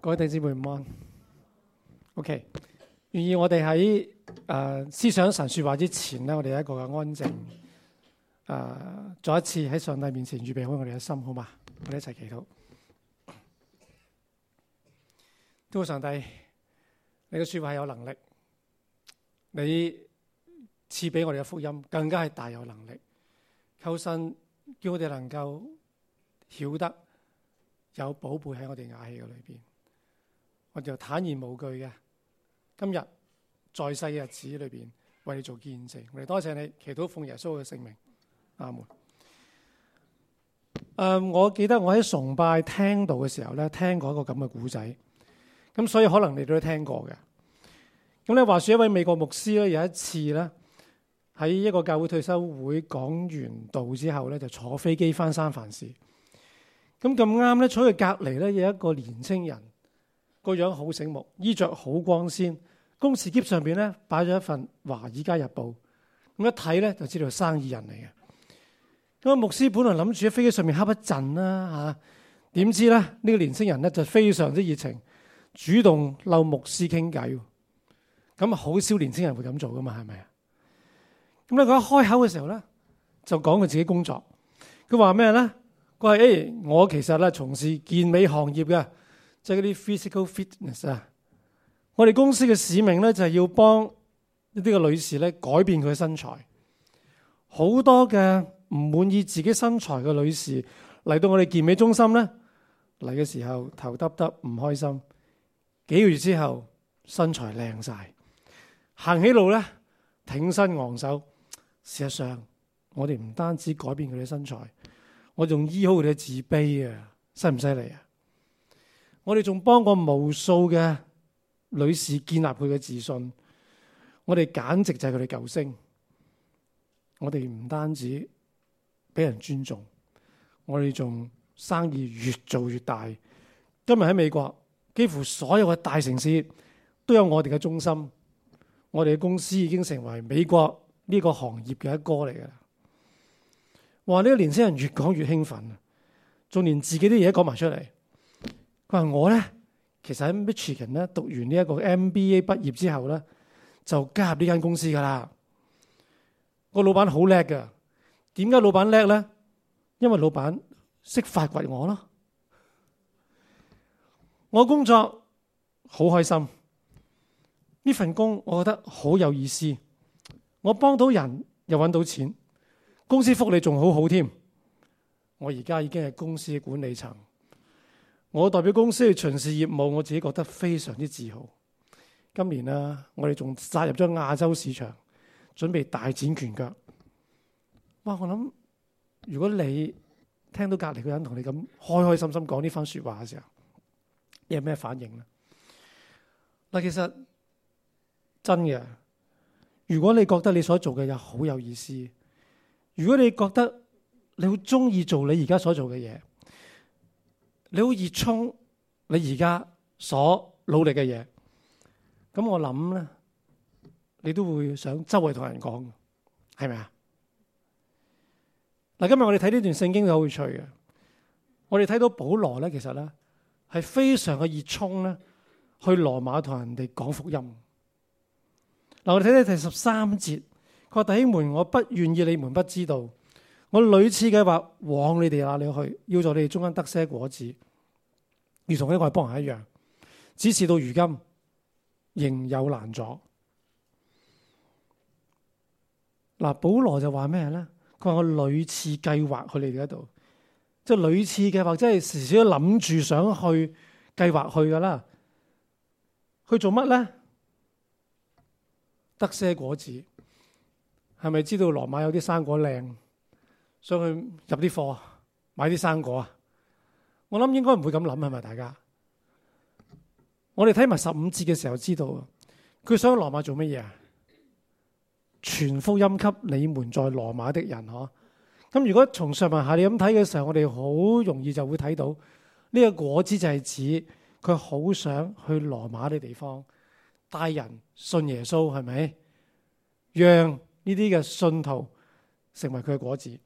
各位弟兄姊妹午安。OK， 願意我哋喺思想神說話之前咧，我哋有一個嘅安靜，再一次喺上帝面前預備好我哋嘅心，好嘛？我哋一齊祈禱。多謝上帝，你嘅說話係有能力，你賜俾我哋嘅福音更加係大有能力。求神叫我哋能夠曉得有寶貝喺我哋瓦器嘅裏邊。我哋就坦然無懼嘅，今日在世嘅日子裏邊為你做見證。我哋多謝你，祈禱奉耶穌嘅聖名，阿門。我記得我喺崇拜聽道嘅時候咧，聽過一個咁嘅古仔，咁所以可能你都聽過嘅。咁咧話說一位美國牧師咧，有一次咧喺一個教會退休會講完道之後咧，就坐飛機翻三藩市。咁啱咧，坐佢隔離咧有一個年青人。個樣好醒目，衣着好光鮮，公事喼上邊咧擺咗一份《華爾街日報》，咁一睇咧就知道係生意人嚟嘅。咁牧師本來諗住喺飛機上面瞌一陣啦，點知咧呢個年青人咧就非常之熱情，主動溜牧師傾偈。咁好少年青人會咁做噶嘛，係咪啊？咁咧佢一開口嘅時候咧，就講佢自己工作。佢話咩咧？佢話我其實咧從事健美行業嘅。即係嗰啲 physical fitness 啊！我哋公司嘅使命咧就係要幫一啲嘅女士咧改變佢嘅身材。好多嘅唔滿意自己身材嘅女士嚟到我哋健美中心咧，嚟嘅時候頭耷耷唔開心，幾個月之後身材靚晒，行起路咧挺身昂首。事實上，我哋唔單止改變佢哋身材，我仲醫好佢哋嘅自卑啊！犀唔犀利啊？我哋仲幫過無數嘅女士建立佢嘅自信，我哋簡直就係佢哋救星。我哋唔單止俾人尊重，我哋仲生意越做越大。今日喺美國，幾乎所有嘅大城市都有我哋嘅中心。我哋嘅公司已經成為美國呢個行業嘅一哥嚟嘅。話呢個年輕人越講越興奮，仲連自己啲嘢講埋出嚟。佢話我咧，其實喺 Michigan 咧讀完呢一個 MBA 畢業之後咧，就加入呢間公司噶啦。個老闆好叻噶，點解老闆叻咧？因為老闆識發掘我咯。我工作好開心，呢份工我覺得好有意思。我幫到人又搵到錢，公司福利仲好好添。我而家已經係公司嘅管理層。我代表公司去巡視業務，我自己覺得非常之自豪。今年啊，我哋仲殺入咗亞洲市場，準備大展拳腳。哇！我諗如果你聽到隔離個人同你咁開開心心講呢番說話嘅時候，你有咩反應咧？嗱，其實真嘅，如果你覺得你所做嘅嘢好有意思，如果你覺得你好中意做你而家所做嘅嘢，你好熱衷你而家所努力嘅嘢，咁我諗咧，你都會想周圍同人講，係咪啊？嗱，今日我哋睇呢段聖經好有趣嘅，我哋睇到保羅咧，其實咧係非常嘅熱衷咧，去羅馬同人哋講福音。嗱，我哋睇睇第13節，佢話：弟兄們，我不願意你們不知道。我屢次計劃往你哋那裏去，要在你哋中間得些果子，如同呢個外邦人一樣。只是到如今，仍有攔阻。嗱，保羅就話咩咧？佢話我屢次計劃去你哋嗰度，即係屢次計劃，即係時時都諗住想去計劃去噶啦。去做乜咧？得些果子，係咪知道羅馬有啲生果靚？想去入啲貨，買啲生果啊！我諗應該唔會咁諗，係咪大家？我哋睇埋15節嘅時候知道，佢想去羅馬做乜嘢啊？傳福音給你們在羅馬的人，嗬。咁如果從上文下理咁睇嘅時候，我哋好容易就會睇到呢個果子就係指佢好想去羅馬嘅地方，帶人信耶穌，係咪？讓呢啲嘅信徒成為佢嘅果子。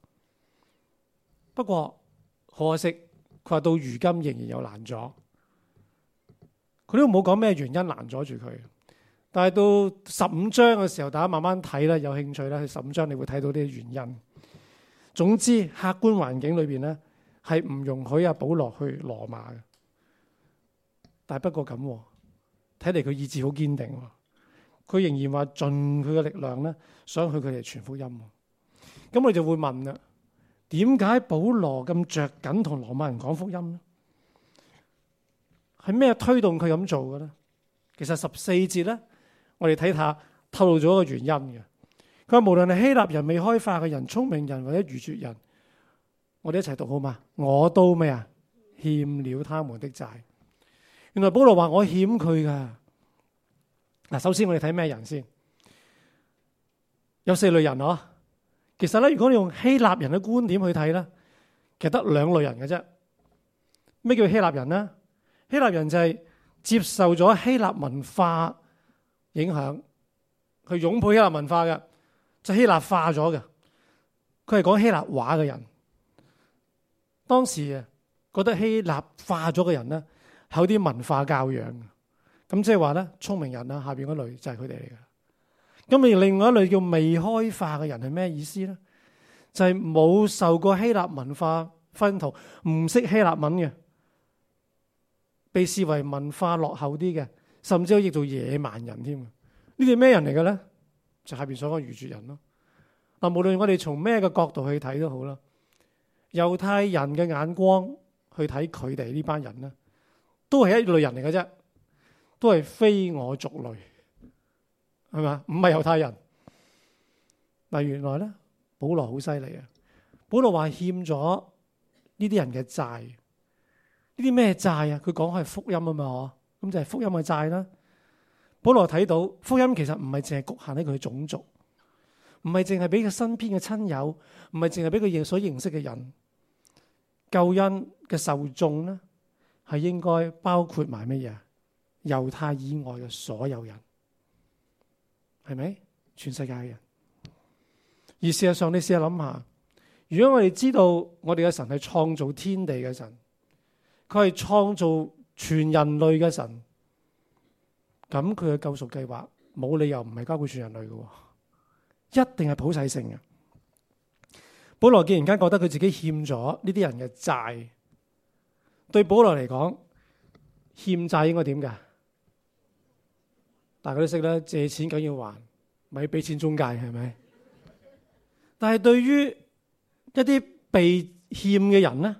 不過可惜，佢話到如今仍然有攔阻。 佢都冇講咩原因攔阻住佢。但係到15章嘅時候，大家慢慢睇啦，有興趣啦，去15章你會睇到啲原因。總之，客觀環境裏邊咧係唔容許阿保羅去羅馬嘅。但係不過咁，睇嚟佢意志好堅定，佢仍然話盡佢嘅力量咧，想去佢哋傳福音。咁我哋就會問啦，點解保羅咁着緊同羅馬人講福音咧？係咩推動佢咁做嘅咧？其實14節咧，我哋睇下透露咗一個原因嘅。佢話無論係希臘人、未開化嘅人、聰明人或者愚拙人，我哋一齊讀好嘛？我都咩啊？欠了他們的債。原來保羅話我欠佢噶。嗱，首先我哋睇咩人先？有4類人嗬。其實咧，如果你用希臘人嘅觀點去睇咧，其實得2類人嘅啫。咩叫希臘人呢？希臘人就係接受咗希臘文化影響，去擁抱希臘文化嘅，就希臘化咗嘅。佢係講希臘話嘅人。當時啊，覺得希臘化咗嘅人咧，係有啲文化教養嘅。咁即係話咧，聰明人啦，下邊嗰類就係佢哋嚟嘅。咁而另外一類叫未開化嘅人係咩意思咧？就係冇受過希臘文化熏陶，唔識希臘文嘅，被視為文化落後啲嘅，甚至可以譯做野蠻人添。呢啲咩人嚟嘅咧？就下邊所講愚拙人咯。嗱，無論我哋從咩嘅角度去睇都好啦，猶太人嘅眼光去睇佢哋呢班人咧，都係一類人嚟嘅啫，都係非我族類。係嘛？唔係猶太人。嗱，原來咧，保羅好犀利啊！保羅話欠咗呢啲人嘅債。呢啲咩債啊？佢講係福音啊嘛，咁就係福音嘅債啦。保羅睇到福音其實唔係淨係局限喺佢嘅種族，唔係淨係俾佢身邊嘅親友，唔係淨係俾佢所認識嘅人。救恩嘅受眾咧，係應該包括埋乜嘢？猶太以外嘅所有人。係咪？全世界嘅人。而事實上，你試下諗下，如果我哋知道我哋嘅神係創造天地嘅神，佢係創造全人類嘅神，咁佢嘅救贖計劃冇理由唔係交俾全人類嘅，一定係普世性嘅。保羅既然間覺得佢自己欠咗呢啲人嘅債，對保羅嚟講，欠債應該點㗎？大家都識啦，借錢梗要還，咪俾錢中介係咪？但係對於一啲被欠嘅人咧，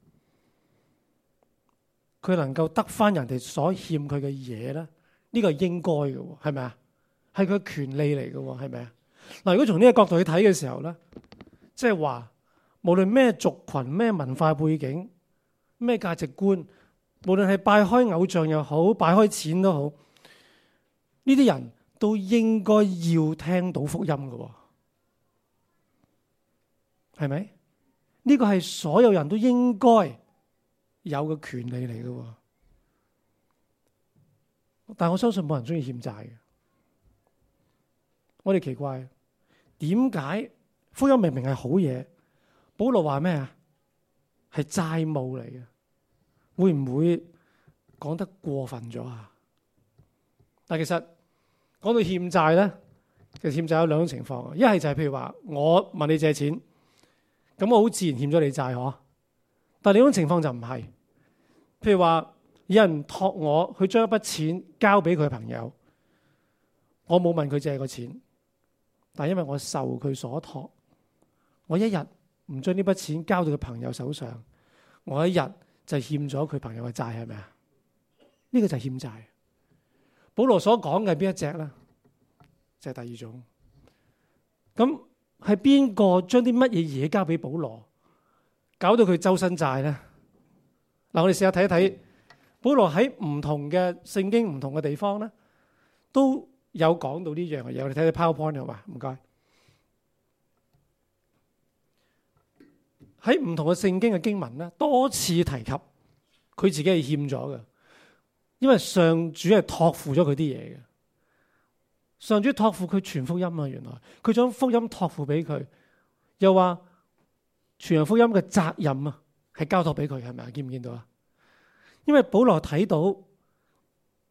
佢能夠得翻人哋所欠佢嘅嘢咧，呢個係應該嘅，係咪啊？係佢嘅權利嚟嘅，係咪啊？嗱，如果從呢個角度去睇嘅時候咧，即係話無論咩族群、咩文化背景、咩價值觀，無論係拜開偶像又好，拜開錢都好。呢啲人都應該要聽到福音嘅，係咪？呢個係所有人都應該有嘅權利嚟嘅。但我相信冇人中意欠債嘅。我哋奇怪，點解福音明明係好嘢，保羅話咩啊？係債務嚟嘅，會唔會講得過分咗啊？但其實講到欠債咧，其實欠債有2種情況。一係就係譬如話，我問你借錢，咁我好自然欠咗你債嗬。但係另一種情況就唔係，譬如話有人託我去將一筆錢交俾佢嘅朋友，我冇問佢借個錢，但係因為我受佢所託，我一日唔將呢筆錢交到佢朋友手上，我一日就欠咗佢朋友嘅債，係咪啊？呢個就係欠債。保羅所講嘅係邊一隻咧？就係第二種。咁係邊個將啲乜嘢嘢交俾保羅，搞到佢周身債咧？嗱，我哋試下睇一睇，保羅喺唔同嘅聖經唔同嘅地方咧，都有講到呢樣嘅嘢。我哋睇睇 PowerPoint 好嘛？唔該。喺唔同嘅聖經嘅經文咧，多次提及佢自己係欠咗嘅。因為上主係託付咗佢啲嘢嘅，上主託付佢傳福音啊！原來佢將福音託付俾佢，又話傳福音嘅責任啊，係交託俾佢，係咪啊？見唔見到啊？因為保羅睇到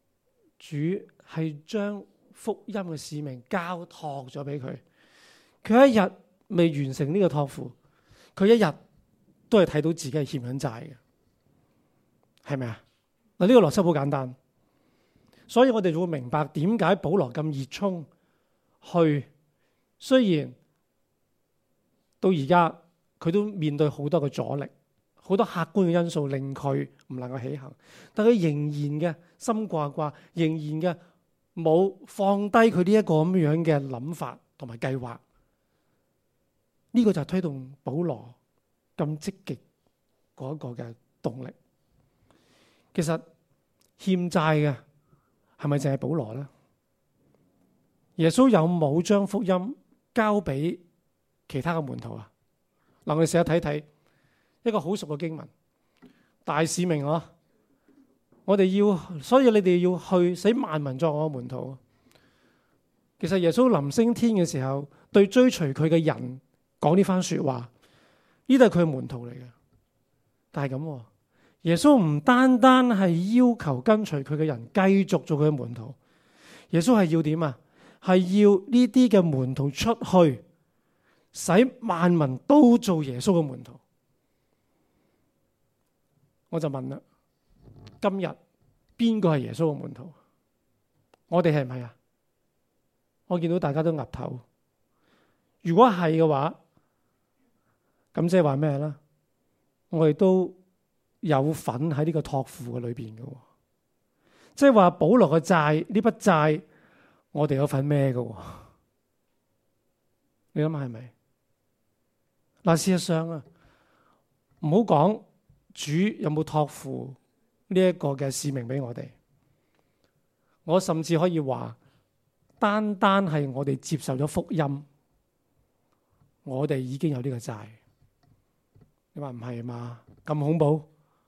主係將福音嘅使命交託咗俾佢，佢一日未完成呢個託付，佢一日都係睇到自己係欠緊債嘅，係咪啊？嗱，呢個邏輯好簡單，所以我哋就會明白點解保羅咁熱衷去，雖然到而家佢都面對好多嘅阻力，好多客觀嘅因素令佢唔能夠起行，但佢仍然嘅心掛掛，仍然嘅冇放低佢呢一個咁樣嘅諗法同埋計劃。呢個就係推動保羅咁積極嗰一個嘅動力。其實欠債嘅係咪淨係保羅呢？耶穌有冇將福音交俾其他嘅門徒啊？嗱，我哋試下睇睇一個好熟嘅經文，大使命啊！我哋要，所以你哋要去使萬民作我嘅門徒。其實耶穌臨升天嘅時候，對追隨佢嘅人講呢番說話，呢都係佢嘅門徒嚟嘅。但係咁，耶穌唔單單係要求跟隨佢嘅人繼續做佢嘅門徒，耶穌係要點啊？係要呢啲嘅門徒出去，使萬民都做耶穌嘅門徒。我就問啦，今日邊個係耶穌嘅門徒？我哋係唔係啊？我見到大家都岌頭。如果係嘅話，咁即係話咩咧？我哋都有份喺呢個託付嘅裏邊嘅，即係話保羅嘅債，呢筆債我哋有份孭嘅。你諗下係咪？嗱，事實上啊，唔好講主有冇託付呢一個嘅使命俾我哋，我甚至可以話，單單係我哋接受咗福音，我哋已經有呢個債。你話唔係嘛？咁恐怖？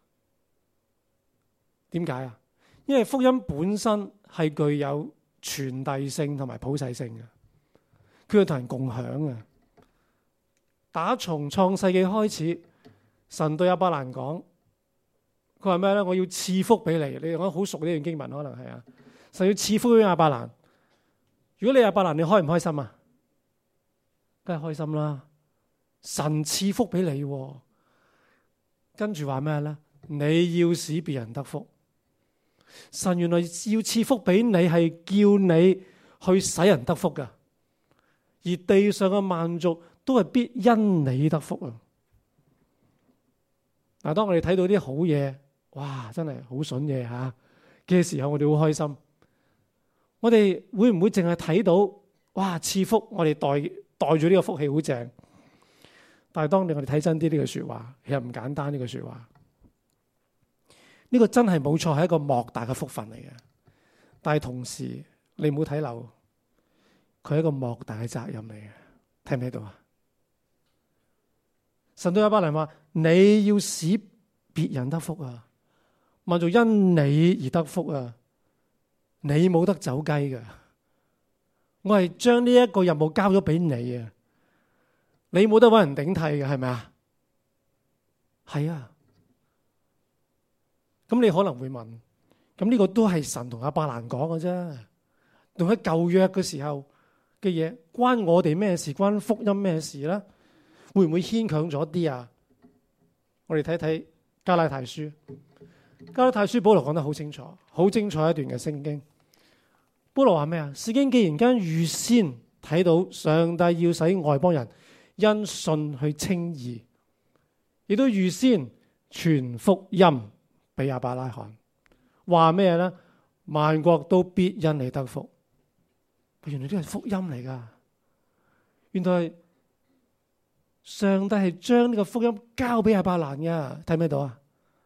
點解啊？因為福音本身係具有傳遞性同埋普世性嘅，佢要同人共享嘅。打從創世記開始，神對亞伯蘭講，佢話咩咧？我要賜福俾你。你講好熟呢段經文，可能係啊。神要賜福俾亞伯蘭。如果你亞伯蘭，你開唔開心啊？梗係開心啦。神賜福俾你，跟住話咩咧？你要使別人得福。神原來要賜福俾你，係叫你去使人得福噶。而地上嘅萬族都係必因你得福啊！嗱，當我哋睇到啲好嘢，哇，真係好筍嘢吓嘅時候，我哋好開心。我哋會唔會淨係睇到哇賜福？我哋袋住呢個福氣好正。但係當我哋睇真啲呢句說話，其實唔簡單呢句說話。呢個真係冇錯，係一個莫大嘅福分嚟嘅。但係同時，你唔好睇漏，佢係一個莫大嘅責任嚟嘅。睇唔睇到啊？神對亞伯蘭話：你要使別人得福啊，萬族因你而得福啊。你冇得走雞㗎，我係將呢一個任務交咗俾你啊。你冇得搵人頂替嘅，係咪啊？係啊。咁你可能會問，咁呢個都係神同亞伯蘭講嘅啫，同喺舊約嘅時候嘅嘢，關我哋咩事？關福音咩事咧？會唔會牽強咗啲啊？我哋睇睇加拉太書，加拉太書保羅講得好清楚，好精彩一段嘅聖經。保羅話咩啊？聖經既然間預先睇到上帝要使外邦人因信去稱義，亦都預先傳福音俾亞伯拉罕，話咩咧？萬國都必因你得福。原來呢個係福音嚟噶，原來上帝係將呢個福音交俾亞伯蘭嘅，睇唔睇到啊？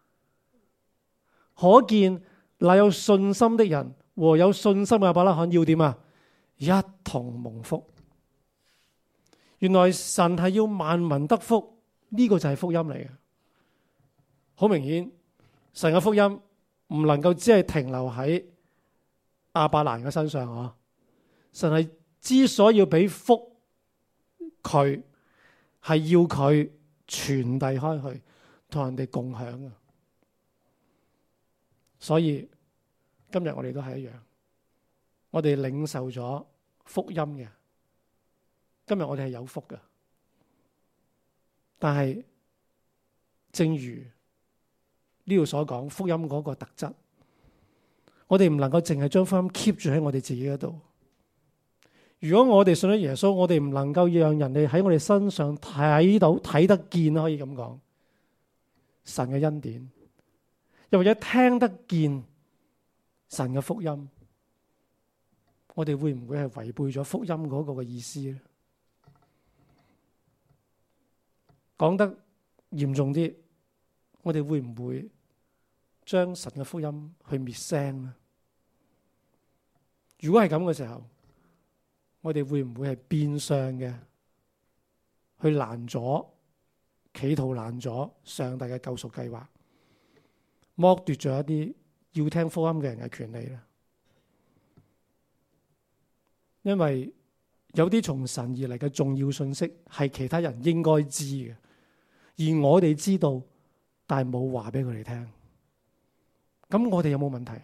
可見那有信心的人和有信心嘅亞伯拉罕要點啊？一同蒙福。原來神係要萬民得福，呢個就係福音嚟嘅。好明顯，神嘅福音唔能夠只係停留喺亞伯蘭嘅身上啊！神係之所以要俾福佢，係要佢傳遞開去，同人哋共享啊！所以今日我哋都係一樣， 我哋領受咗福音嘅，今日我哋係有福嘅。但係正如呢度所講，福音嗰個特質，我哋唔能夠淨係將福音 keep 住喺我哋自己嗰度。如果我哋信咗耶穌，我哋唔能夠讓人哋喺我哋身上睇到、睇得見，可以咁講，神嘅恩典，又或者聽得見神嘅福音，我哋會唔會係違背咗福音嗰個嘅意思咧？講得嚴重啲，我哋會唔會將神嘅福音去滅聲咧？如果係咁嘅時候，我哋會唔會係變相嘅去攔阻、企圖攔阻上帝嘅救贖計劃，剝奪咗一啲要聽福音嘅人嘅權利咧？因為有啲從神而嚟嘅重要信息係其他人應該知嘅，而我哋知道，但係冇話俾佢哋聽。咁我哋有冇問題？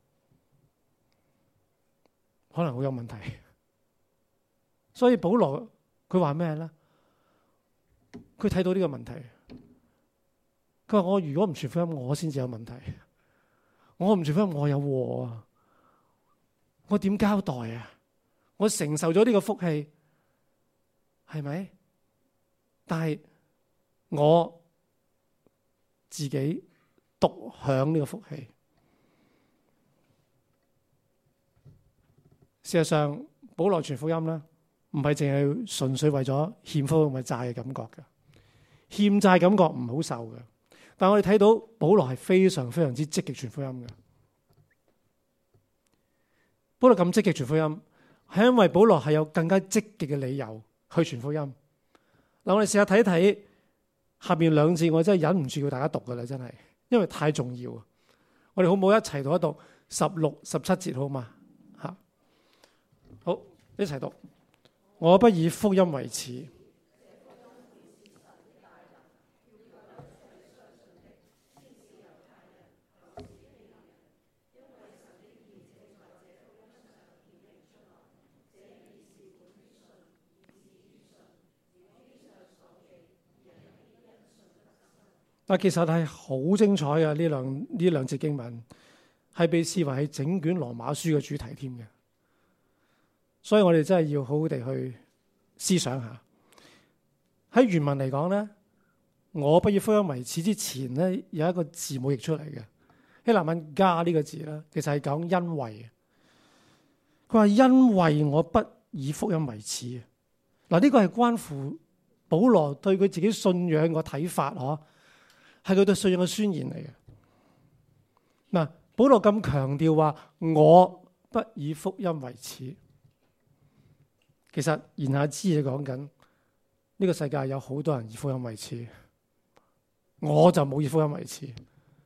可能好有問題。所以保羅佢話咩咧？佢睇到呢個問題，佢話我如果唔傳福音，我先至有問題。我唔傳福音，我有禍啊！我點交代啊？我承受咗呢個福氣，係咪？但係我自己獨享呢個福氣。事實上，保羅傳福音咧，唔係淨係純粹為咗欠福同埋債嘅感覺嘅，欠債感覺唔好受嘅。但我哋睇到保羅係非常非常之積極傳福音嘅。保羅咁積極傳福音，係因為保羅係有更加積極嘅理由去傳福音。嗱，我哋試下睇一睇下面兩節，我真係忍唔住要大家讀噶啦，真係，因為太重要啊！我哋好唔好一齊讀一讀16、17節好嘛？吓，好，一齊讀。我不以福音為恥。但其實係好精彩嘅，呢兩節經文係被視為係整卷羅馬書嘅主題添嘅，所以我哋真係要好好地去思想下。喺原文嚟講咧，我不以福音為恥之前咧，有一個字冇譯出嚟嘅，希臘文加呢個字咧，其實係講因為。佢話因為我不以福音為恥。嗱，呢個係關乎保羅對佢自己信仰個睇法嗬。係佢對信仰嘅宣言嚟嘅。嗱，保羅咁強調話我不以福音為恥，其實言下之意講緊呢個世界有好多人以福音為恥，我就冇以福音為恥。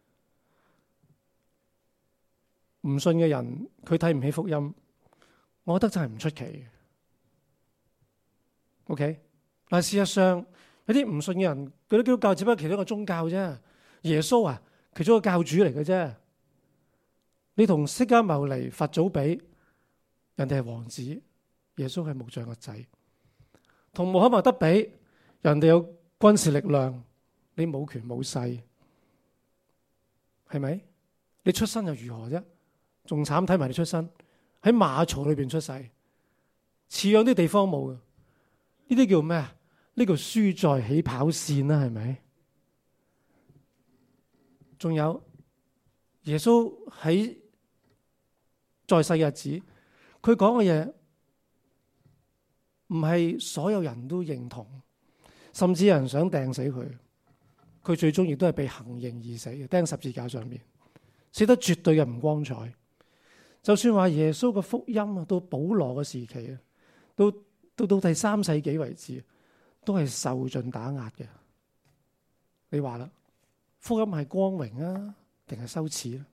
唔信嘅人佢睇唔起福音，我覺得真係唔出奇嘅。OK， 但事實上，有啲唔信嘅人，佢啲基督教只不過其中一個宗教啫。耶穌啊，其中一個教主嚟嘅啫。你同釋迦牟尼、佛祖比，人哋係王子，耶穌係木匠嘅仔。同穆罕默德比，人哋有軍事力量，你冇權冇勢，係咪？你出身又如何啫？仲慘，睇埋你出身喺馬槽裏邊出世，似樣啲地方冇嘅，呢啲叫咩啊？呢個輸在起跑線啦，係咪？仲有耶穌喺在世嘅日子，佢講嘅嘢唔係所有人都認同，甚至有人想掟死佢。佢最終亦都係被行刑而死嘅，釘十字架上面，死得絕對嘅唔光彩。就算話耶穌嘅福音啊，到保羅嘅時期啊，到第3世紀為止，都係受盡打壓嘅。你話啦，福音係光榮啊，定係羞恥咧？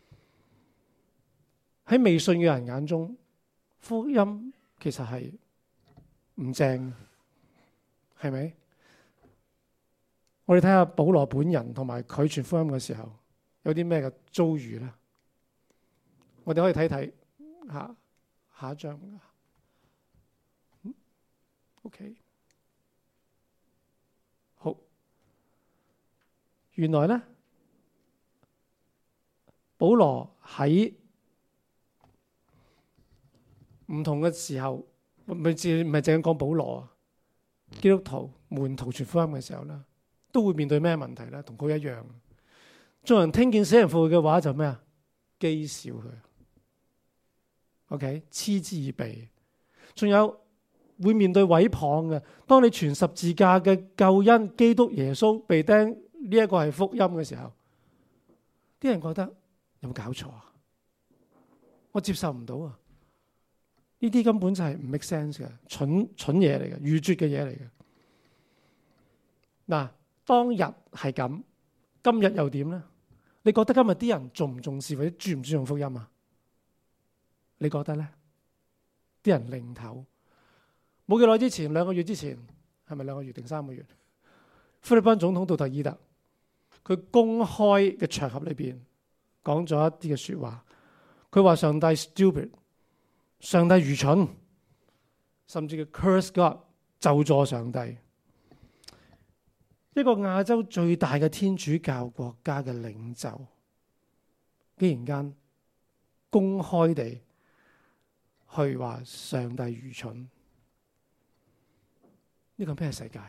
喺未信嘅人眼中，福音其實係唔正，係咪？我哋睇下保羅本人同埋佢傳福音嘅時候，有啲咩嘅遭遇咧？我哋可以睇睇吓下一章。OK， 好。原來咧，保羅喺唔同嘅時候，唔係淨係講保羅啊，基督徒門徒傳福音嘅時候咧，都會面對咩問題咧？同佢一樣，眾人聽見死人復活嘅話就咩啊？譏笑佢。OK， 嗤之以鼻。仲有會面對毀謗嘅。當你傳十字架嘅救恩，基督耶穌被釘呢一個係福音嘅時候，啲人覺得有冇搞錯啊？我接受唔到啊！呢啲根本就係唔 make sense 嘅，蠢嘢嚟嘅，愚拙嘅嘢嚟嘅。嗱，當日係咁，今日又點咧？你覺得今日啲人重唔重視或者尊唔尊重福音啊？你覺得咧？啲人擰頭。冇幾耐之前，2個月之前，係咪2個月定3個月？菲律賓總統杜特爾特，佢公開嘅場合裏邊講咗一啲嘅說話。佢話上帝 stupid， 上帝愚蠢，甚至佢 curse God， 咒詛上帝。一個亞洲最大嘅天主教國家嘅領袖，竟然間公開地去話上帝愚蠢，呢個咩世界？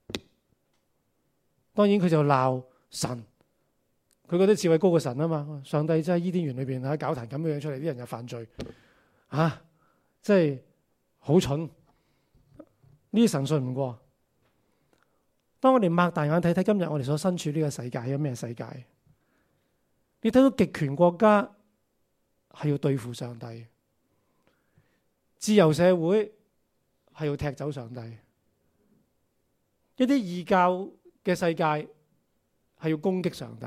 當然佢就鬧神，佢覺得智慧高過神啊嘛！上帝真係伊甸園裏邊喺搞壇咁樣出嚟，啲人又犯罪啊！真係好蠢，呢啲神信唔過。當我哋擘大眼睇睇今日我哋所身處呢個世界係咩世界？你睇到極權國家係要對付上帝，自由社會係要踢走上帝，一啲異教嘅世界係要攻擊上帝。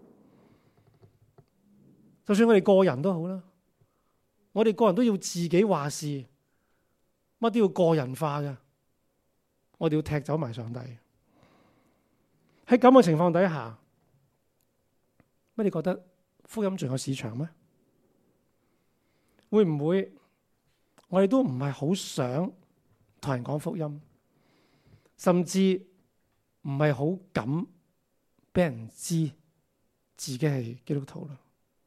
就算我哋個人都好啦，我哋個人都要自己話事，乜都要個人化嘅，我哋要踢走埋上帝。喺咁嘅情況底下，乜你覺得福音仲有市場咩？會唔會我哋都唔係好想同人講福音，甚至唔係好敢俾人知自己係基督徒啦？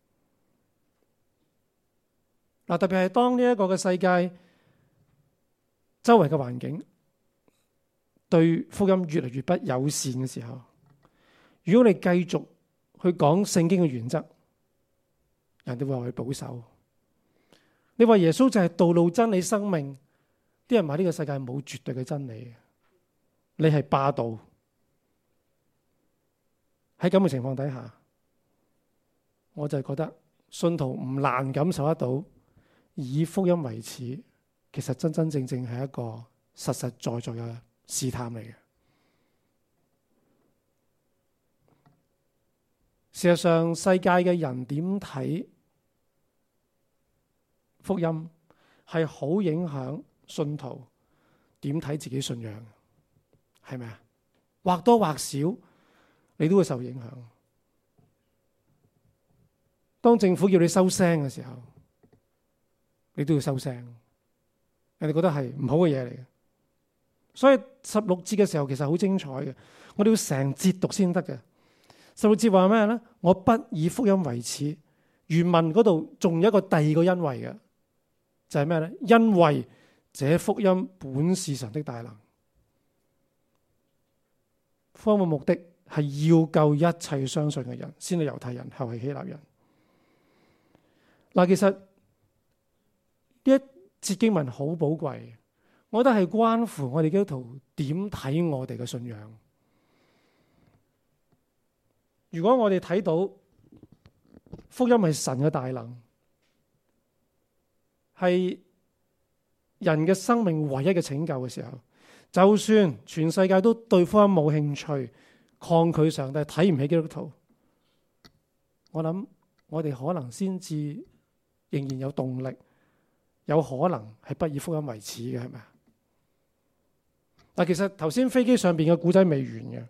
嗱，特別係當呢一個嘅世界周圍嘅環境對福音越嚟越不友善嘅時候，如果你繼續去講聖經嘅原則，人哋會話佢保守。你話耶穌就係道路、真理、生命，啲人話呢個世界冇絕對嘅真理，你係霸道。喺咁嘅情況底下，我就覺得信徒唔難感受得到，以福音為恥，其實真真正正係一個實實在在嘅試探嚟嘅。事實上，世界嘅人點睇福音，係好影響信徒點睇自己信仰，係咪啊？或多或少，你都會受影響。當政府叫你收聲嘅時候，你都要收聲。人哋覺得係唔好嘅嘢嚟嘅。所以16節嘅時候其實好精彩嘅，我哋要成節讀先得嘅。16節話咩咧？我不以福音為恥。原文嗰度仲有一個第二個因為嘅，就係咩咧？因為這福音本是神的大能。福音嘅目的係要救一切相信嘅人，先係猶太人，後係希臘人。嗱，其實呢一節經文好寶貴，我覺得係關乎我哋基督徒點睇我哋嘅信仰。如果我哋睇到福音係神嘅大能，係人嘅生命唯一嘅拯救嘅時候，就算全世界都對福音冇興趣，抗拒上帝，睇唔起基督徒，我諗我哋可能先至仍然有動力，有可能係不以福音為恥嘅，係咪啊？但其實頭先飛機上邊嘅古仔未完嘅。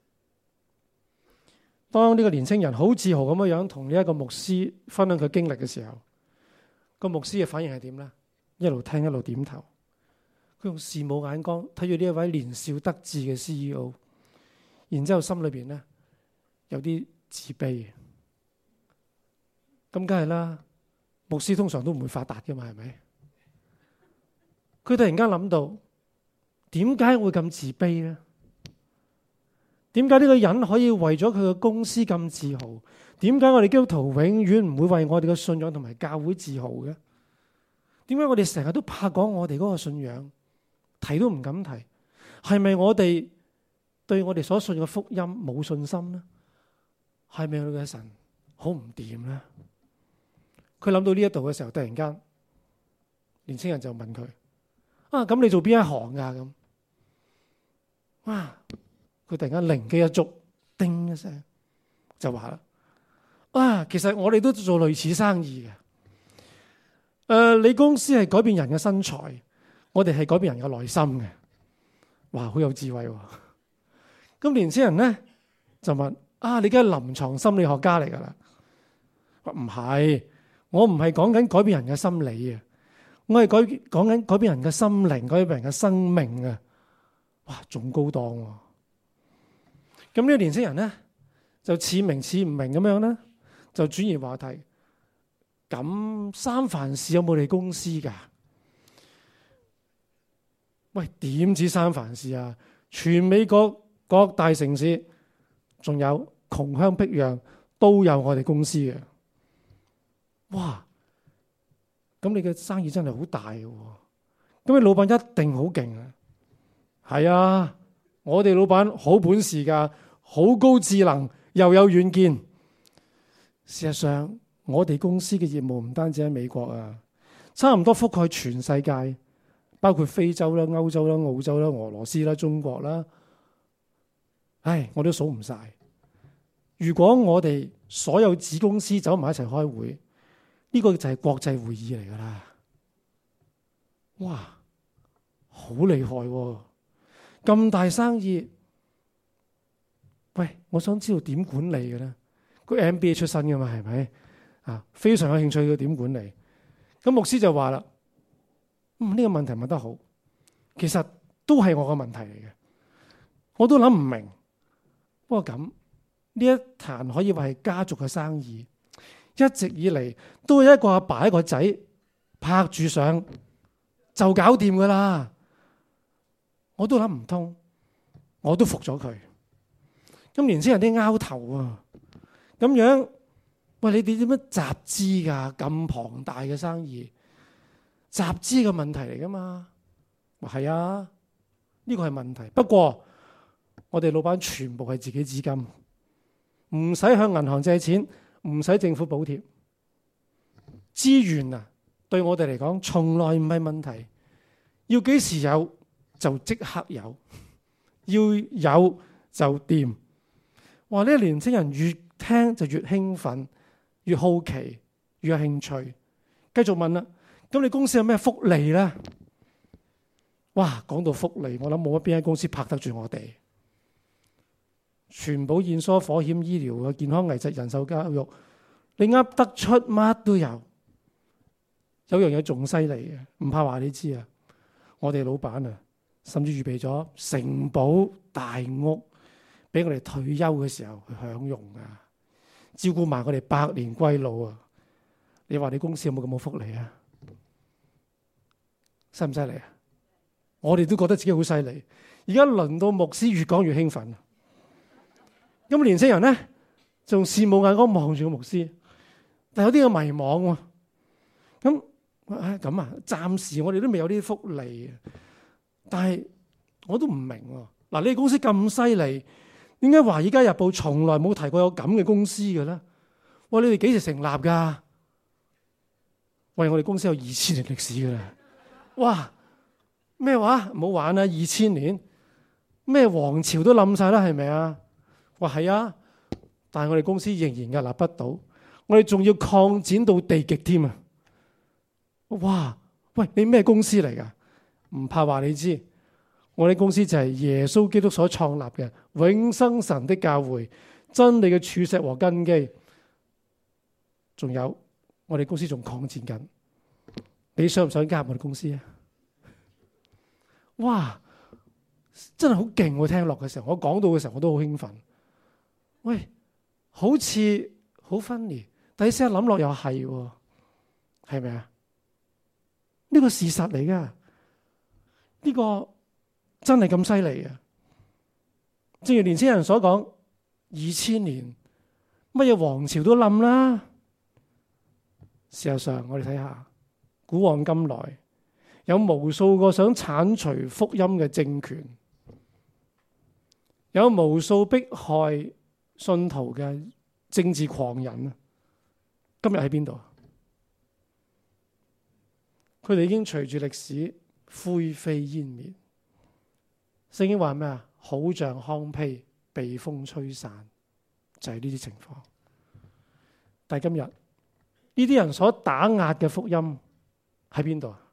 當呢個年青人好自豪咁樣同呢一個牧師分享佢經歷嘅時候，個牧師嘅反應係點咧？ 一路聽一路點頭。佢用羨慕眼光睇住呢一位年少得志嘅 CEO， 然之後心裏邊咧有啲自卑。咁梗係啦，牧師通常都唔會發達噶嘛，係咪？佢突然間諗到，點解會咁自卑咧？點解呢個人可以為咗佢嘅公司咁自豪？點解我哋基督徒永遠唔會為我哋嘅信仰同埋教會自豪嘅？點解我哋成日都怕講我哋嗰個信仰，提都唔敢提？係咪我哋對我哋所信嘅福音冇信心呢？係咪我哋嘅神好唔掂呢？佢諗到呢一度嘅時候，突然間年青人就問佢：啊，咁你做邊一行噶？咁，哇！佢突然間靈機一觸，叮一聲就話啦：啊，其實我哋都做類似生意嘅。你公司係改變人嘅身材，我哋係改變人嘅內心嘅。哇，好有智慧喎！咁年輕人咧就問：啊，你梗係臨床心理學家嚟噶啦？話唔係，我唔係講緊改變人嘅心理啊，我係講緊改變人嘅心靈，改變人嘅生命啊！哇，仲高檔喎！咁呢個年輕人咧就似明似唔明咁樣咧，就轉移話題。咁三藩市有冇你公司噶？喂，點止三藩市啊？全美國各大城市，仲有窮鄉僻壤都有我哋公司嘅。哇！咁你嘅生意真係好大嘅，咁你老闆一定好勁啊！係啊，我哋老闆好本事噶，好高智能，又有遠見。事實上，我哋公司嘅業務唔單止喺美國啊，差唔多覆蓋全世界，包括非洲啦、歐洲啦、澳洲啦、俄羅斯啦、中國啦。唉，我都數唔晒。如果我哋所有子公司走埋一齊開會，呢個就係國際會議嚟噶啦。哇，好厲害喎！咁大生意，喂，我想知道點管理嘅咧？佢 MBA 出身噶嘛，係咪？啊，非常有興趣嘅點管理。咁牧師就話啦：呢個問題問得好，其實都係我個問題嚟嘅，我都諗唔明。不過咁呢一壇可以話係家族嘅生意，一直以嚟都係一個阿爸一個仔拍住上就搞掂噶啦。我都諗唔通，我都服咗佢。咁年輕人啲拗頭啊，咁樣，喂，你哋點樣集資噶？咁龐大嘅生意，集資嘅問題嚟噶嘛？話係啊，呢個係問題。不過我哋老闆全部係自己資金，唔使向銀行借錢，唔使政府補貼，資源啊，對我哋嚟講從來唔係問題。要幾時有就即刻有，要有就掂。哇！呢個年輕人越聽就越興奮，越好奇，越有興趣。繼續問啦，咁你公司有咩福利咧？哇！講到福利，我諗冇乜邊間公司拍得住我哋。全保險、疏火險、醫療嘅健康危疾、人壽教育，你噏得出乜都有。有樣嘢仲犀利嘅，唔怕話你知啊！我哋老闆啊，甚至預備咗城堡大屋俾我哋退休嘅時候去享用啊，照顧埋我哋百年歸老啊！你話你公司有冇咁嘅福利啊？犀唔犀利啊？我哋都覺得自己好犀利。而家輪到牧師越講越興奮。咁年輕人咧，仲羨慕眼光望住個牧師，但有啲嘅迷惘喎。咁啊，暫時我哋都未有呢啲福利啊。但係我都唔明喎。嗱，你哋公司咁犀利，點解《華爾街日報》從來冇提過有咁嘅公司嘅咧？喂，你哋幾時成立㗎？喂，我哋公司有2000年歷史㗎啦。哇！咩話？唔好玩啦！2000年咩王朝都冧晒啦，係咪啊？話係啊，但係我哋公司仍然屹立不倒，我哋仲要擴展到地極添啊！哇！喂，你咩公司嚟噶？唔怕話你知，我哋公司就係耶穌基督所創立嘅永生神的教會，真理嘅柱石和根基。仲有，我哋公司仲擴展緊。 你想唔想加入我哋公司啊？哇！真係好勁喎！聽落嘅時候，我講到嘅時候我都好興奮。喂，好似好 funny，但係先諗落又係喎，係咪啊？呢個事實嚟噶，呢個真係咁犀利啊！正如年輕人所講，2000年乜嘢王朝都冧啦。事實上，我哋睇下古往今來，有無數個想剷除福音嘅政權，有無數迫害信徒嘅政治狂人啊！今日喺邊度？佢哋已經隨住歷史灰飛煙滅。聖經話咩啊？好像糠秕被風吹散，就係呢啲情況。但係今日呢啲人所打壓嘅福音喺邊度啊？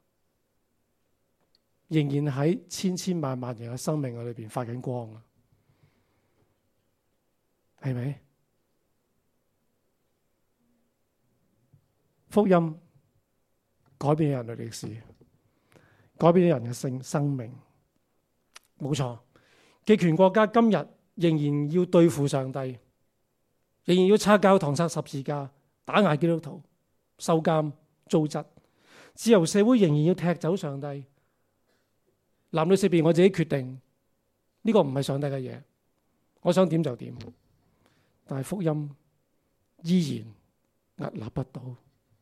仍然喺千千萬萬人嘅生命裏邊發緊光啊！係咪？福音改變咗人類歷史，改變咗人嘅生命。冇錯，極權國家今日仍然要對付上帝，仍然要拆教堂、拆十字架、打壓基督徒、收監、糟質。自由社會仍然要踢走上帝。男女性別我自己決定，呢個唔係上帝嘅嘢，我想點就點。但係福音依然屹立不倒。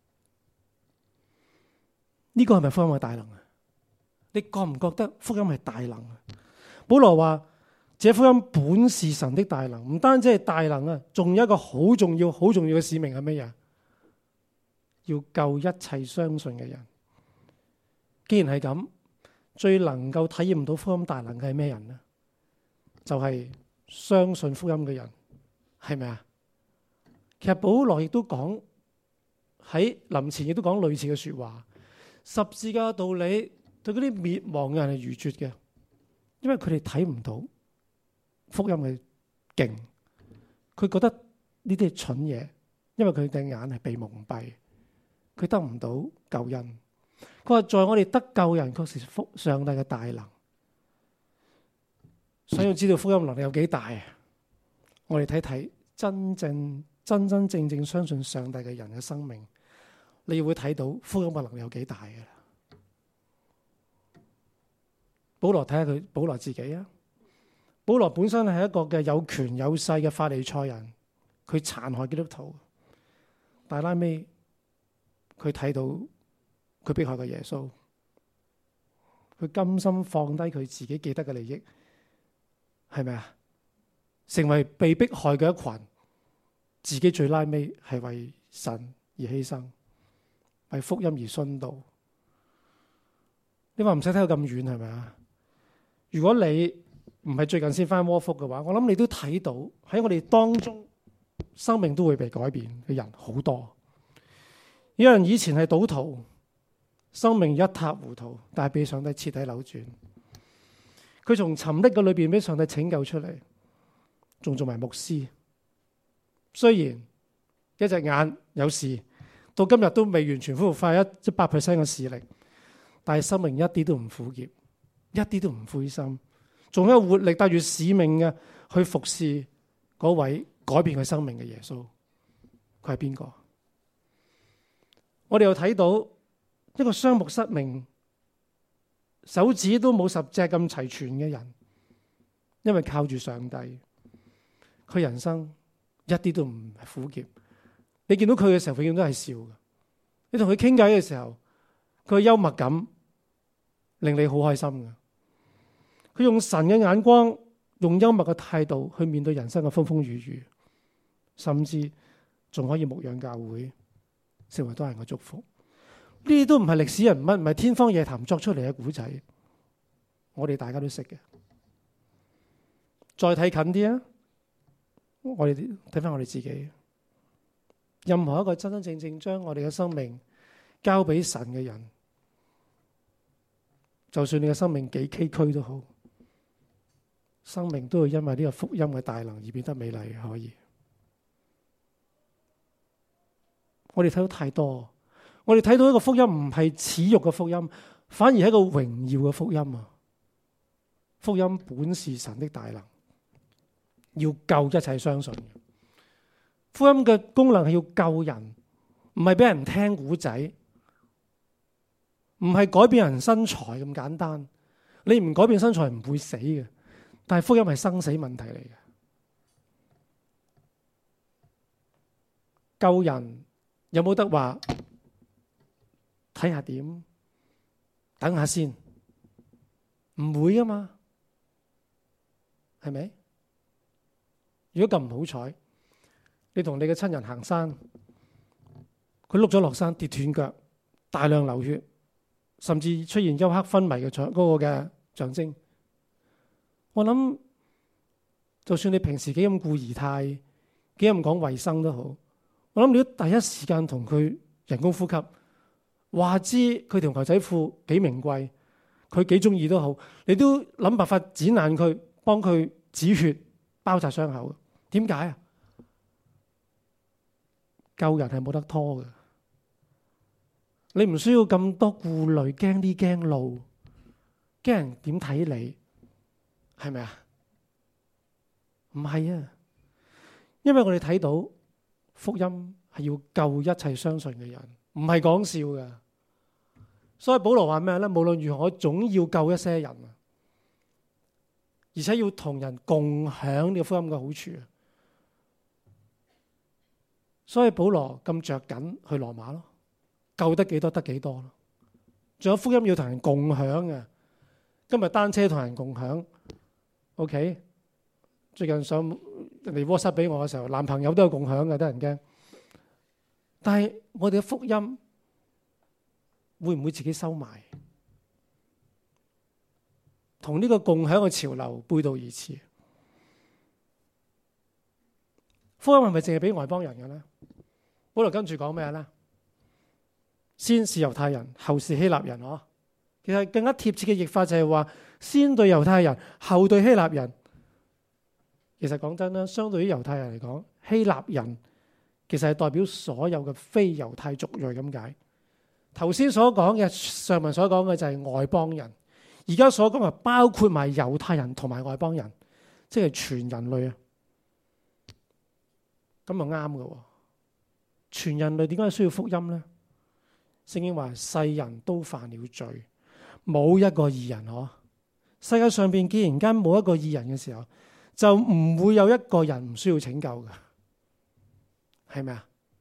呢個係咪福音嘅大能啊？你覺唔覺得福音係大能啊？保羅話：這福音本是神的大能，唔單止係大能啊，仲有一個好重要、好重要嘅使命係乜嘢？要救一切相信嘅人。既然係咁，最能夠體驗到福音大能嘅係咩人呢？就係相信福音嘅人，係咪啊？其實保羅亦都講，喺臨前亦都講類似嘅說話。十字架嘅道理對嗰啲滅亡嘅人係愚拙嘅，因為佢哋睇唔到福音嘅勁，佢覺得呢啲係蠢嘢，因為佢嘅眼係被蒙蔽，佢得唔到救恩。佢話在我哋得救人確實福上帝嘅大能。想要知道福音能力有幾大啊？我哋睇睇真正相信上帝嘅人嘅生命，你會睇到福音嘅能力有幾大嘅。保羅睇下佢，保羅自己啊。保羅本身係一個嘅有權有勢嘅法利賽人，佢殘害基督徒，但係拉尾佢睇到佢迫害嘅耶穌，佢甘心放低佢自己既得嘅利益，係咪啊？成為被迫害嘅一群，自己最拉尾係為神而犧牲，為福音而殉道。你話唔使睇到咁遠係咪啊？如果你唔係最近先返窩福嘅話，我諗你都睇到喺我哋當中，生命都會被改變嘅人好多。有人以前係賭徒，生命一塌糊塗，但係被上帝徹底扭轉。佢從沉溺嘅裏邊俾上帝拯救出嚟，仲做埋牧師。雖然一隻眼有事，到今日都未完全恢復翻100% 嘅視力，但係生命一啲都唔苦澀，一啲都唔灰心，仲有活力帶住使命嘅去服侍嗰位改變佢生命嘅耶穌。佢係邊個？我哋又睇到一個雙目失明、手指都冇10隻咁齊全嘅人，因為靠住上帝，佢人生一啲都唔苦澀。你見到佢嘅時候，永遠都係笑嘅。你同佢傾偈嘅時候，佢嘅幽默感令你好開心嘅。佢用神嘅眼光，用幽默嘅態度去面對人生嘅風風雨雨，甚至仲可以牧養教會，成為多人嘅祝福。呢啲都唔係歷史人物，唔係天方夜譚作出嚟嘅古仔，我哋大家都識嘅。再睇近啲啊，我哋睇翻我哋自己。任何一個真真正正將我哋嘅生命交俾神嘅人，就算你嘅生命幾崎嶇都好，生命都會因為呢個福音嘅大能而變得美麗嘅。可以，我哋睇到太多， 我哋睇到一個福音唔係恥辱嘅福音，反而係一個榮耀嘅福音啊！福音本是神的大能，要救一切相信。福音嘅功能係要救人，唔係俾人聽古仔，唔係改變人身材咁簡單。你唔改變身材唔會死嘅，但係福音係生死問題嚟嘅。救人有冇得話睇下點，等下先？唔會啊嘛，係咪？如果咁唔好彩，你同你嘅親人行山，佢碌咗落山跌斷腳，大量流血，甚至出現休克昏迷嘅嗰個嘅象徵。我諗，就算你平時幾咁顧儀態，幾咁講衛生都好，我諗你都第一時間同佢人工呼吸，話知佢條牛仔褲幾名貴，佢幾中意都好，你都諗辦法剪爛佢，幫佢止血，包紮傷口。點解啊？救人係冇得拖嘅，你唔需要咁多顧慮，驚啲驚路，驚人點睇你，係咪啊？唔係啊，因為我哋睇到福音係要救一切相信嘅人，唔係講笑嘅。所以保羅話咩咧？無論如何，我總要救一些人啊，而且要同人共享呢個福音嘅好處啊。所以保羅咁着緊去羅馬咯，救得幾多得幾多咯。仲有福音要同人共享嘅。今日單車同人共享 ，OK？ 最近上人哋 WhatsApp 俾我嘅時候，男朋友都有共享嘅，得人驚。但係我哋嘅福音會唔會自己收埋？同呢個共享嘅潮流背道而馳。福音係咪淨係俾外邦人嘅咧？保羅跟住講咩咧？先是猶太人，後是希臘人。嗬，其實更加貼切嘅譯法就係話，先對猶太人，後對希臘人。其實講真啦，相對於猶太人嚟講，希臘人其實係代表所有嘅非猶太族裔咁解。頭先所講嘅上文所講嘅就係外邦人，而家所講嘅包括埋猶太人同埋外邦人，即係全人類啊。咁就啱嘅。全人類點解需要福音呢？聖經話世人都犯了罪，冇一個義人。嗬，世界上邊既然間冇一個義人嘅時候，就唔會有一個人唔需要拯救嘅，係咪啊？